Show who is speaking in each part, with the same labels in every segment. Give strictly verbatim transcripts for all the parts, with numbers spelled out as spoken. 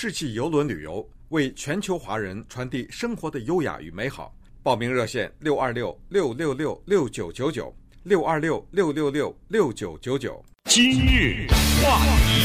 Speaker 1: 世纪邮轮旅游，为全球华人传递生活的优雅与美好。报名热线六二六六六六六九九九六二六六六六六九九九。
Speaker 2: 今日话题，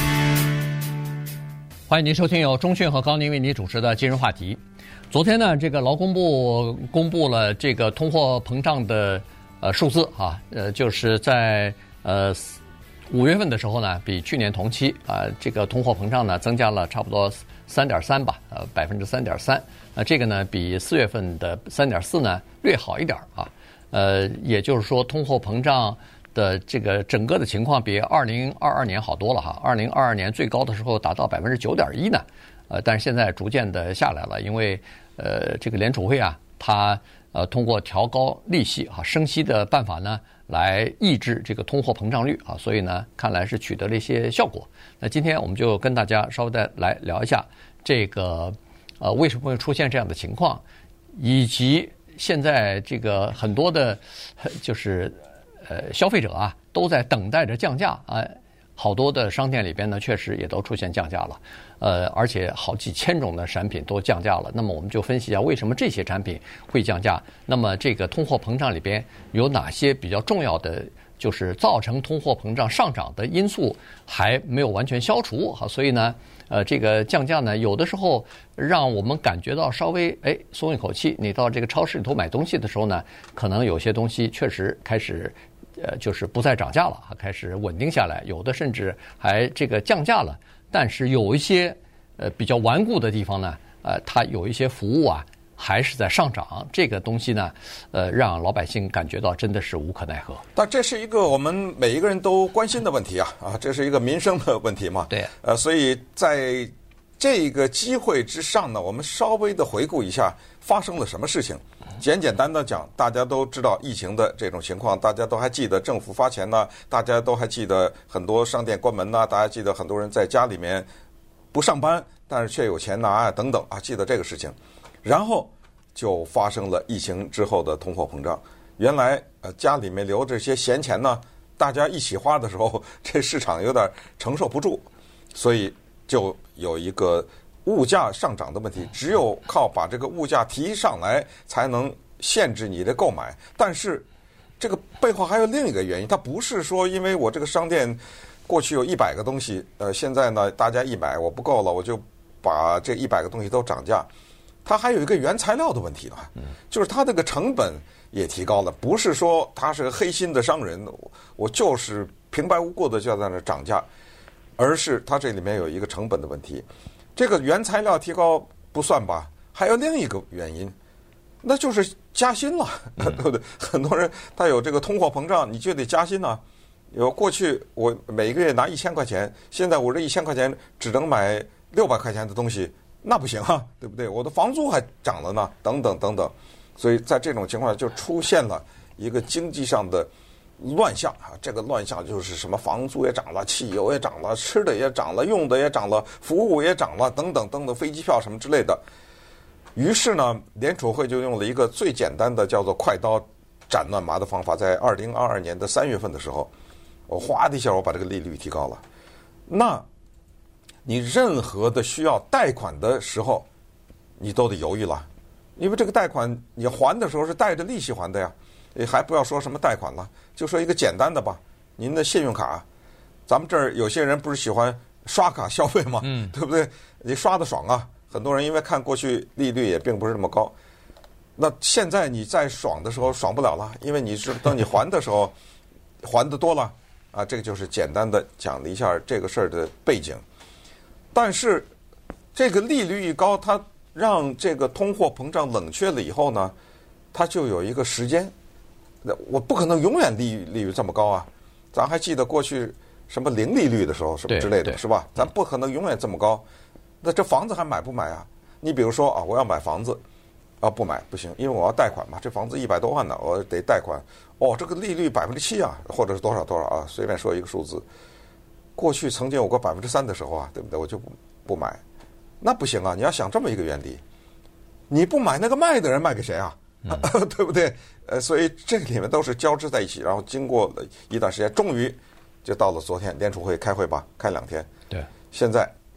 Speaker 3: 欢迎您收听由钟迅和高宁为您主持的今日话题。昨天呢，这个劳工部公布了这个通货膨胀的呃数字啊，呃，就是在呃五月份的时候呢，比去年同期啊、呃，这个通货膨胀呢增加了差不多三点三吧，呃，百分之三点三。那这个呢，比四月份的三点四呢略好一点啊。呃，也就是说，通货膨胀的这个整个的情况比二零二二年好多了哈。二零二二年最高的时候达到百分之九点一呢，呃，但是现在逐渐的下来了，因为呃，这个联储会啊，它呃通过调高利息啊、升息的办法呢，来抑制这个通货膨胀率啊，所以呢，看来是取得了一些效果。那今天我们就跟大家稍微再来聊一下这个呃为什么会出现这样的情况，以及现在这个很多的，就是呃消费者啊都在等待着降价啊，好多的商店里边呢确实也都出现降价了，呃，而且好几千种的产品都降价了。那么我们就分析一下为什么这些产品会降价。那么这个通货膨胀里边有哪些比较重要的，就是造成通货膨胀上涨的因素还没有完全消除哈，所以呢，呃，这个降价呢，有的时候让我们感觉到稍微哎松一口气。你到这个超市里头买东西的时候呢，可能有些东西确实开始呃就是不再涨价了，开始稳定下来，有的甚至还这个降价了。但是有一些呃比较顽固的地方呢，呃，它有一些服务啊还是在上涨，这个东西呢，呃，让老百姓感觉到真的是无可奈何。
Speaker 4: 但这是一个我们每一个人都关心的问题啊，啊，这是一个民生的问题嘛。
Speaker 3: 对。
Speaker 4: 呃，所以在这个机会之上呢，我们稍微的回顾一下发生了什么事情。简简单单讲，大家都知道疫情的这种情况，大家都还记得政府发钱呢，大家都还记得很多商店关门呢，大家记得很多人在家里面不上班，但是却有钱拿啊，等等啊，记得这个事情。然后就发生了疫情之后的通货膨胀。原来呃家里面留这些闲钱呢，大家一起花的时候，这市场有点承受不住，所以就有一个物价上涨的问题。只有靠把这个物价提上来，才能限制你的购买。但是这个背后还有另一个原因，它不是说因为我这个商店过去有一百个东西，呃，现在呢大家一买我不够了，我就把这一百个东西都涨价。它还有一个原材料的问题啊，就是它这个成本也提高了，不是说他是个黑心的商人，我就是平白无故的就在那涨价，而是它这里面有一个成本的问题。这个原材料提高不算吧，还有另一个原因，那就是加薪了，对不对？很多人他有这个通货膨胀，你就得加薪啊。有过去我每个月拿一千块钱，现在我这一千块钱只能买六百块钱的东西。那不行啊，对不对？我的房租还涨了呢，等等等等，所以在这种情况下就出现了一个经济上的乱象啊。这个乱象就是什么房租也涨了，汽油也涨了，吃的也涨了，用的也涨了，服务也涨了，等等等等，飞机票什么之类的。于是呢，联储会就用了一个最简单的叫做快刀斩乱麻的方法，在二零二二年的三月份的时候，我哗的一下我把这个利率提高了。那你任何的需要贷款的时候，你都得犹豫了，因为这个贷款你还的时候是带着利息还的呀。你还不要说什么贷款了，就说一个简单的吧，您的信用卡，咱们这儿有些人不是喜欢刷卡消费吗？嗯，对不对？你刷的爽啊，很多人因为看过去利率也并不是那么高，那现在你在爽的时候爽不了了，因为你是等你还的时候还的多了啊。这个就是简单的讲了一下这个事儿的背景。但是这个利率一高，它让这个通货膨胀冷却了以后呢，它就有一个时间，我不可能永远利利率这么高啊。咱还记得过去什么零利率的时候什么之类的，是吧？咱不可能永远这么高。那这房子还买不买啊？你比如说啊，我要买房子啊，不买不行，因为我要贷款嘛。这房子一百多万呢，我得贷款。哦，这个利率百分之七啊，或者是多少多少啊，随便说一个数字。过去曾经有过百分之三的时候啊，对不对？我就不不买，那不行啊！你要想这么一个原理，你不买，那个卖的人卖给谁啊？嗯、对不对？呃，所以这里面都是交织在一起。然后经过了一段时间，终于就到了昨天联储会开会吧，开两天。
Speaker 3: 对，
Speaker 4: 现在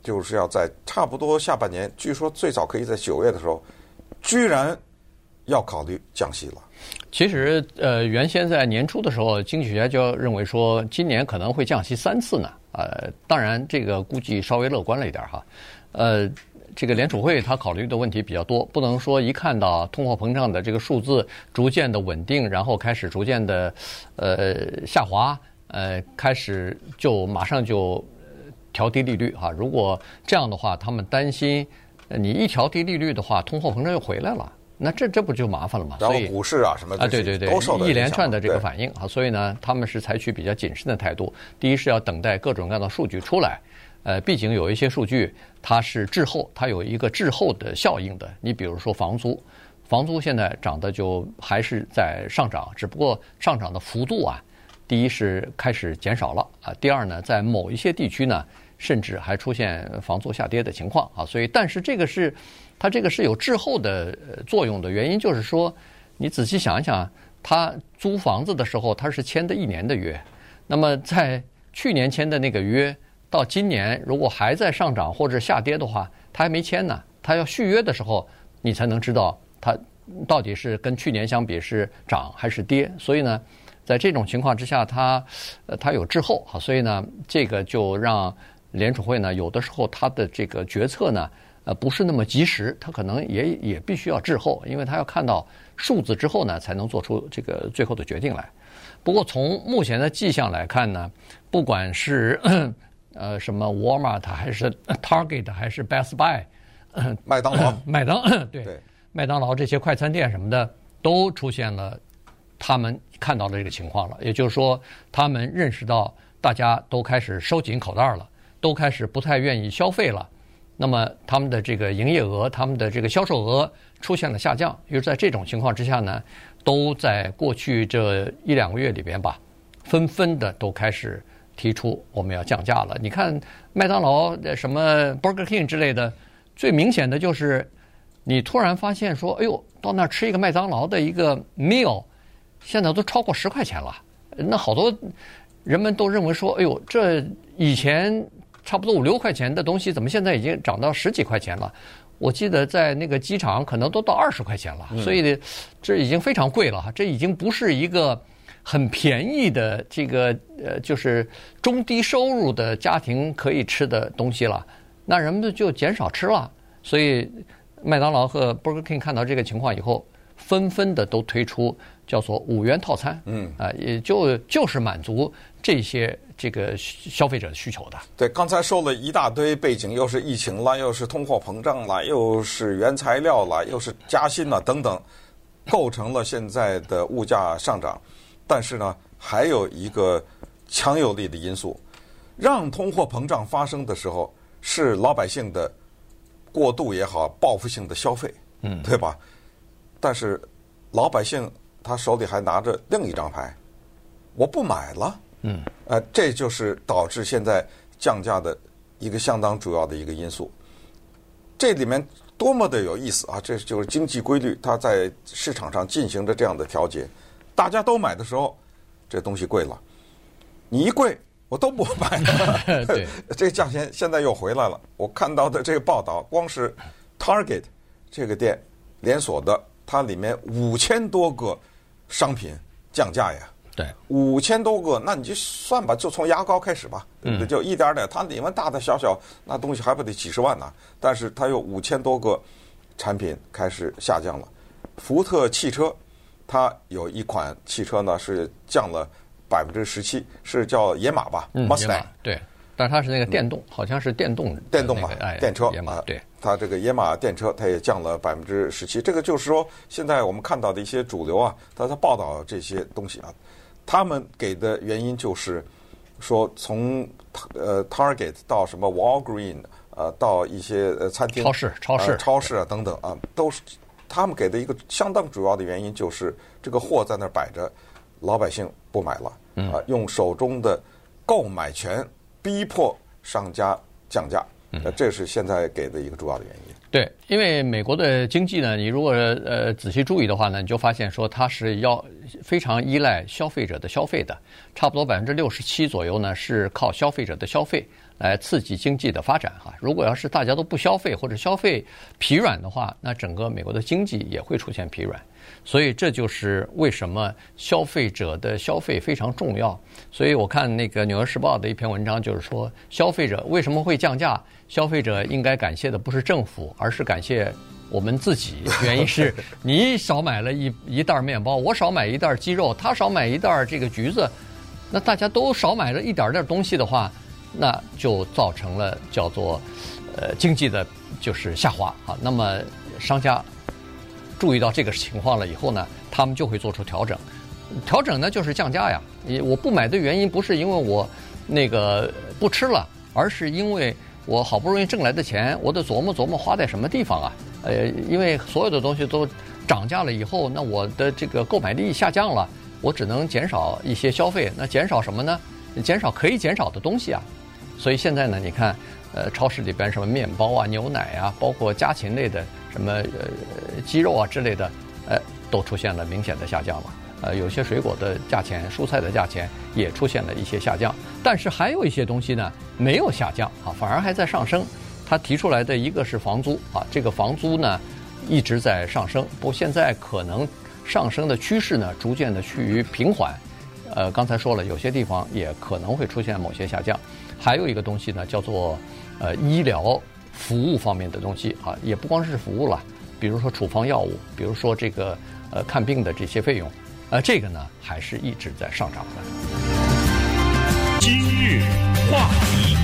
Speaker 4: 就是要在差不多下半年，据说最早可以在九月的时候，居然要考虑降息了。
Speaker 3: 其实，呃，原先在年初的时候，经济学家就认为说，今年可能会降息三次呢。呃，当然，这个估计稍微乐观了一点哈。呃，这个联储会它考虑的问题比较多，不能说一看到通货膨胀的这个数字逐渐的稳定，然后开始逐渐的呃下滑，呃，开始就马上就调低利率哈。如果这样的话，他们担心，呃你一调低利率的话，通货膨胀又回来了。那这这不就麻烦了吗？
Speaker 4: 然后股市啊什么
Speaker 3: 啊，对对对，
Speaker 4: 都受到
Speaker 3: 一连串的这个反应啊，所以呢，他们是采取比较谨慎的态度。第一是要等待各种各样的数据出来，呃，毕竟有一些数据它是滞后，它有一个滞后的效应的。你比如说房租，房租现在涨的就还是在上涨，只不过上涨的幅度啊，第一是开始减少了啊，第二呢，在某一些地区呢，甚至还出现房租下跌的情况啊，所以但是这个是。它这个是有滞后的作用的，原因就是说，你仔细想一想，他租房子的时候他是签的一年的约，那么在去年签的那个约到今年如果还在上涨或者下跌的话，他还没签呢，他要续约的时候，你才能知道它到底是跟去年相比是涨还是跌。所以呢，在这种情况之下，它呃它有滞后啊，所以呢，这个就让联储会呢有的时候它的这个决策呢。呃，不是那么及时，他可能也也必须要滞后，因为他要看到数字之后呢，才能做出这个最后的决定来。不过从目前的迹象来看呢，不管是呃什么 Walmart 还是 Target 还是 Best Buy，
Speaker 4: 麦当劳、
Speaker 3: 麦当对对麦当劳这些快餐店什么的，都出现了他们看到的这个情况了。也就是说，他们认识到大家都开始收紧口袋了，都开始不太愿意消费了。那么他们的这个营业额，他们的这个销售额出现了下降，于是在这种情况之下呢，都在过去这一两个月里边吧，纷纷的都开始提出我们要降价了。你看麦当劳、什么 Burger King 之类的，最明显的就是你突然发现说，哎呦，到那儿吃一个麦当劳的一个 meal， 现在都超过十块钱了。那好多人们都认为说，哎呦，这以前差不多五六块钱的东西，怎么现在已经涨到十几块钱了？我记得在那个机场可能都到二十块钱了，所以这已经非常贵了哈。这已经不是一个很便宜的这个呃，就是中低收入的家庭可以吃的东西了。那人们就减少吃了，所以麦当劳和 Burger King 看到这个情况以后，纷纷的都推出叫做五元套餐，嗯啊，也就就是满足这些这个消费者的需求的。
Speaker 4: 对，刚才说了一大堆背景，又是疫情了，又是通货膨胀了，又是原材料了，又是加薪了等等，构成了现在的物价上涨。但是呢，还有一个强有力的因素，让通货膨胀发生的时候，是老百姓的过度也好，报复性的消费，嗯，对吧？但是老百姓他手里还拿着另一张牌，我不买了。嗯，呃，这就是导致现在降价的一个相当主要的一个因素。这里面多么的有意思啊！这就是经济规律，它在市场上进行着这样的调节。大家都买的时候，这东西贵了，你一贵，我都不买了。对，这个价钱现在又回来了。我看到的这个报道，光是 Target 这个店连锁的，它里面五千多个商品降价呀。
Speaker 3: 对，
Speaker 4: 五千多个，那你就算吧，就从牙膏开始吧，对不对？就一点点，它里面大大小小那东西还不得几十万呢？但是它有五千多个产品开始下降了。福特汽车，它有一款汽车呢是降了百分之十七，是叫野马吧？
Speaker 3: 嗯，野马对，但是它是那个电动，嗯、好像是电动
Speaker 4: 电动嘛，
Speaker 3: 哎、
Speaker 4: 电车
Speaker 3: 野马对。
Speaker 4: 它这个野马电车，它也降了百分之十七。这个就是说，现在我们看到的一些主流啊，它在报道这些东西啊。他们给的原因就是说，从呃 Target 到什么 Walgreen 呃到一些呃餐厅、
Speaker 3: 超市、超市、
Speaker 4: 呃、超市啊等等啊，都是他们给的一个相当主要的原因，就是这个货在那儿摆着，老百姓不买了啊、呃，用手中的购买权逼迫商家降价，呃，这是现在给的一个主要的原因。
Speaker 3: 对，因为美国的经济呢，你如果呃仔细注意的话呢，你就发现说它是要非常依赖消费者的消费的，差不多百分之六十七左右呢是靠消费者的消费来刺激经济的发展哈。如果要是大家都不消费或者消费疲软的话，那整个美国的经济也会出现疲软。所以这就是为什么消费者的消费非常重要。所以我看那个《纽约时报》的一篇文章，就是说消费者为什么会降价？消费者应该感谢的不是政府，而是感谢我们自己。原因是你少买了一一袋面包，我少买一袋鸡肉，他少买一袋这个橘子，那大家都少买了一点点东西的话，那就造成了叫做呃经济的就是下滑啊。那么商家注意到这个情况了以后呢，他们就会做出调整。调整呢就是降价呀。我不买的原因不是因为我那个不吃了，而是因为我好不容易挣来的钱，我得琢磨琢磨花在什么地方啊。呃，因为所有的东西都涨价了以后，那我的这个购买力下降了，我只能减少一些消费。那减少什么呢？减少可以减少的东西啊。所以现在呢，你看，呃，超市里边什么面包啊、牛奶啊，包括家禽类的什么呃鸡肉啊之类的，呃，都出现了明显的下降了。呃，有些水果的价钱、蔬菜的价钱也出现了一些下降，但是还有一些东西呢没有下降啊，反而还在上升。他提出来的一个是房租啊，这个房租呢一直在上升，不过现在可能上升的趋势呢逐渐的趋于平缓。呃，刚才说了，有些地方也可能会出现某些下降。还有一个东西呢，叫做呃医疗服务方面的东西啊，也不光是服务了，比如说处方药物，比如说这个呃看病的这些费用，呃，这个呢还是一直在上涨的。
Speaker 2: 今日话题，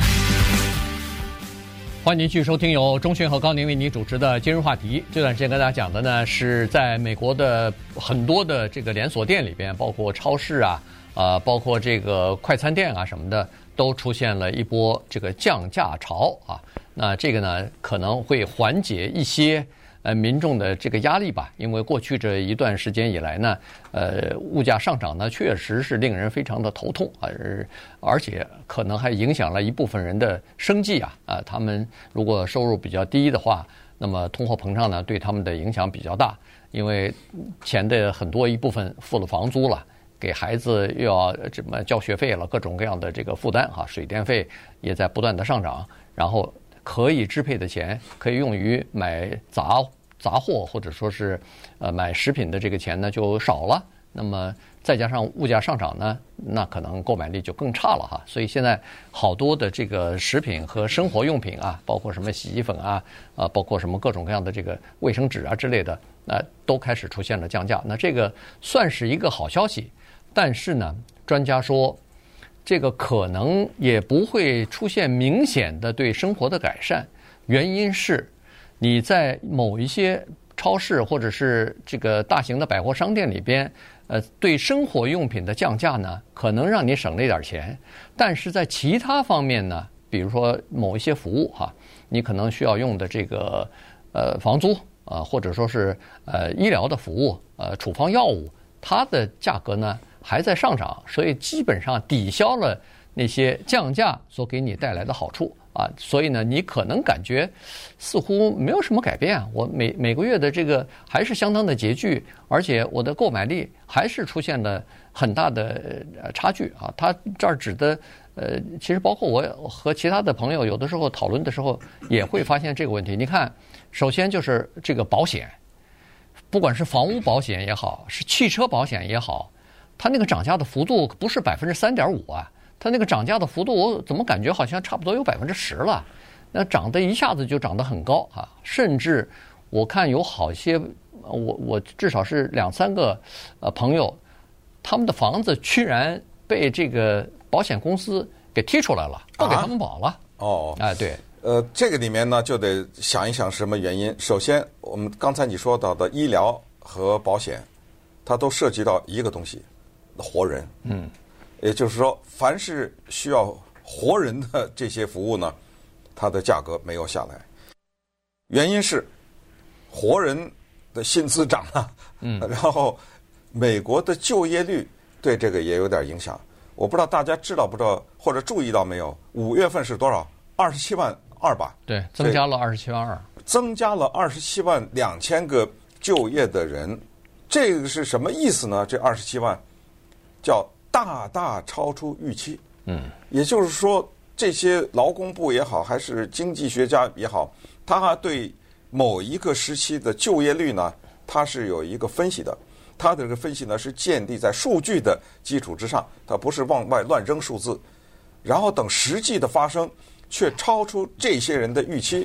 Speaker 3: 欢迎您继续收听由钟迅和高宁为您主持的今日话题。这段时间跟大家讲的呢，是在美国的很多的这个连锁店里边，包括超市啊，呃，包括这个快餐店啊什么的，都出现了一波这个降价潮啊。那这个呢，可能会缓解一些呃民众的这个压力吧，因为过去这一段时间以来呢，呃，物价上涨呢，确实是令人非常的头痛啊，而且可能还影响了一部分人的生计啊啊，他们如果收入比较低的话，那么通货膨胀呢对他们的影响比较大，因为钱的很多一部分付了房租了。给孩子又要什么交学费了，各种各样的这个负担哈，水电费也在不断的上涨，然后可以支配的钱可以用于买杂杂货或者说是呃买食品的这个钱呢就少了，那么再加上物价上涨呢，那可能购买力就更差了哈。所以现在好多的这个食品和生活用品啊，包括什么洗衣粉啊，啊，包括什么各种各样的这个卫生纸啊之类的，那都开始出现了降价。那这个算是一个好消息。但是呢，专家说，这个可能也不会出现明显的对生活的改善。原因是，你在某一些超市或者是这个大型的百货商店里边，呃，对生活用品的降价呢，可能让你省了一点钱。但是在其他方面呢，比如说某一些服务哈，你可能需要用的这个呃房租啊、呃，或者说是呃医疗的服务，呃处方药物，它的价格呢还在上涨，所以基本上抵消了那些降价所给你带来的好处啊。所以呢，你可能感觉似乎没有什么改变啊，我每每个月的这个还是相当的拮据，而且我的购买力还是出现了很大的差距啊。他这儿指的呃，其实包括我和其他的朋友有的时候讨论的时候也会发现这个问题。你看，首先就是这个保险，不管是房屋保险也好，是汽车保险也好，它那个涨价的幅度不是百分之三点五啊，它那个涨价的幅度我怎么感觉好像差不多有百分之十了？那涨得一下子就涨得很高啊，甚至我看有好些，我我至少是两三个呃朋友，他们的房子居然被这个保险公司给踢出来了，不给他们保了。
Speaker 4: 哦，
Speaker 3: 哎，对。
Speaker 4: 呃，这个里面呢，就得想一想什么原因。首先，我们刚才你说到的医疗和保险，它都涉及到一个东西，活人。嗯，也就是说，凡是需要活人的这些服务呢，它的价格没有下来。原因是活人的薪资涨了，嗯，然后美国的就业率对这个也有点影响。我不知道大家知道不知道或者注意到没有？五月份是多少？二十七万二吧？
Speaker 3: 对，增加了二十七万二，
Speaker 4: 增加了二十七万两千个就业的人，这个是什么意思呢？这二十七万叫大大超出预期。嗯，也就是说， 这些劳工部也好，还是经济学家也好，他对某一个时期的就业率呢，他是有一个分析的。他的这个分析呢，是建立在数据的基础之上，他不是往外乱扔数字，然后等实际的发生，却超出这些人的预期，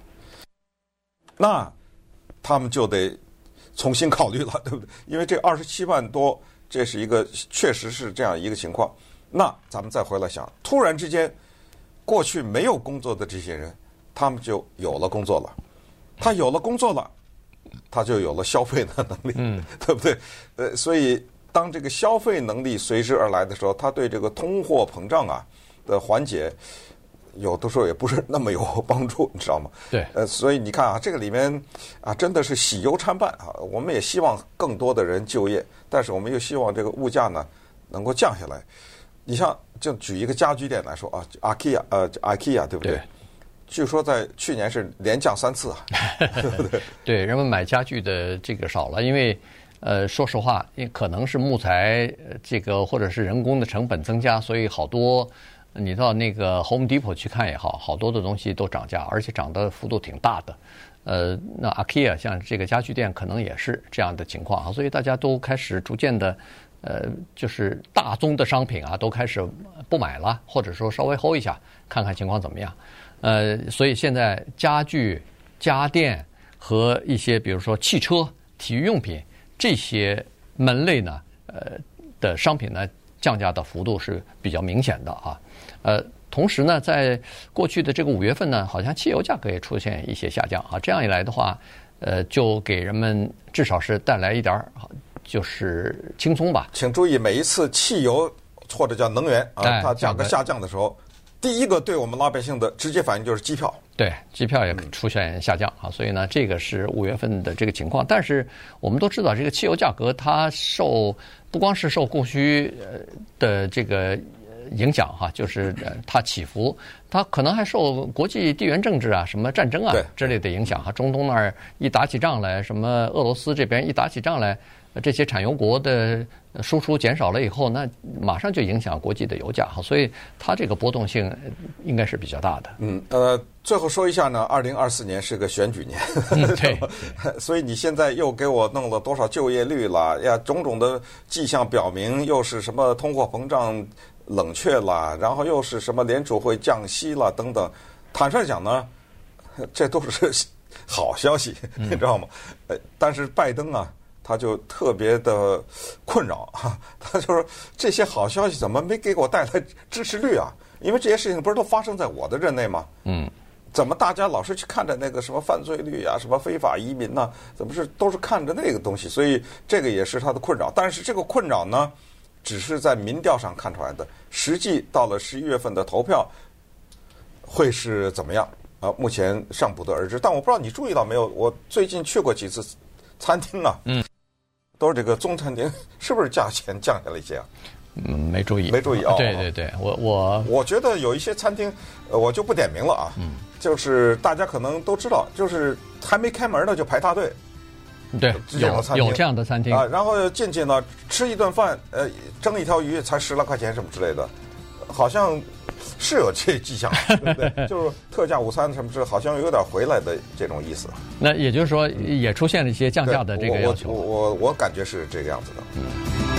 Speaker 4: 那他们就得重新考虑了，对不对？因为这二十七万多，这是一个确实是这样一个情况。那咱们再回来想，突然之间，过去没有工作的这些人，他们就有了工作了。他有了工作了，他就有了消费的能力，嗯，对不对？呃，所以当这个消费能力随之而来的时候，他对这个通货膨胀啊的缓解，有的时候也不是那么有帮助，你知道吗？
Speaker 3: 对，
Speaker 4: 呃，所以你看啊，这个里面啊，真的是喜忧参半啊。我们也希望更多的人就业，但是我们又希望这个物价呢能够降下来。你像，就举一个家居店来说啊 ，IKEA， 呃 ，IKEA 对不对？对，据说在去年是连降三次啊，对不对？
Speaker 3: 对，人们买家具的这个少了，因为呃，说实话，也可能是木材这个或者是人工的成本增加，所以好多你到那个 Home Depot 去看也好，好多的东西都涨价，而且涨的幅度挺大的。呃，那 IKEA 像这个家具店可能也是这样的情况啊，所以大家都开始逐渐的。呃，就是大宗的商品啊，都开始不买了，或者说稍微 hold 一下，看看情况怎么样。呃，所以现在家具、家电和一些比如说汽车、体育用品这些门类呢，呃的商品呢，降价的幅度是比较明显的啊。呃，同时呢，在过去的这个五月份呢，好像汽油价格也出现一些下降啊。这样一来的话，呃，就给人们至少是带来一点儿。就是轻松吧。
Speaker 4: 请注意，每一次汽油或者叫能源啊，
Speaker 3: 哎、
Speaker 4: 它价格下降的时候，第一个对我们老百姓的直接反应就是机票。
Speaker 3: 对，机票也出现下降啊，所以呢，这个是五月份的这个情况。但是我们都知道，这个汽油价格它受不光是受供需的这个影响哈，就是它起伏，它可能还受国际地缘政治啊、什么战争啊之类的影响哈。中东那儿一打起仗来，什么俄罗斯这边一打起仗来。这些产油国的输出减少了以后，那马上就影响国际的油价，所以它这个波动性应该是比较大的。
Speaker 4: 嗯，呃，最后说一下呢，二零二四年是个选举年，
Speaker 3: 嗯、对，
Speaker 4: 所以你现在又给我弄了多少就业率了呀？种种的迹象表明，又是什么通货膨胀冷却了，然后又是什么联储会降息了等等。坦率讲呢，这都是好消息，你知道吗？呃，但是拜登啊。他就特别的困扰啊，他就说这些好消息怎么没给我带来支持率啊？因为这些事情不是都发生在我的任内吗？嗯，怎么大家老是去看着那个什么犯罪率啊，什么非法移民呐、啊，怎么是都是看着那个东西？所以这个也是他的困扰。但是这个困扰呢，只是在民调上看出来的，实际到了十一月份的投票会是怎么样啊？目前尚不得而知。但我不知道你注意到没有，我最近去过几次餐厅啊，嗯。都是这个中餐厅，是不是价钱降下了一些啊？
Speaker 3: 嗯，没注意，
Speaker 4: 没注意啊、哦。
Speaker 3: 对对对，我我
Speaker 4: 我觉得有一些餐厅，呃，我就不点名了啊。嗯，就是大家可能都知道，就是还没开门呢就排大队。
Speaker 3: 对，有有这样的餐厅
Speaker 4: 啊，然后进去呢吃一顿饭，呃，蒸一条鱼才十来块钱什么之类的，好像是有这迹象，对不对？就是特价午餐什么之类，好像有点回来的这种意思。
Speaker 3: 那也就是说，也出现了一些降价的这个要求。
Speaker 4: 我我我我感觉是这个样子的。嗯。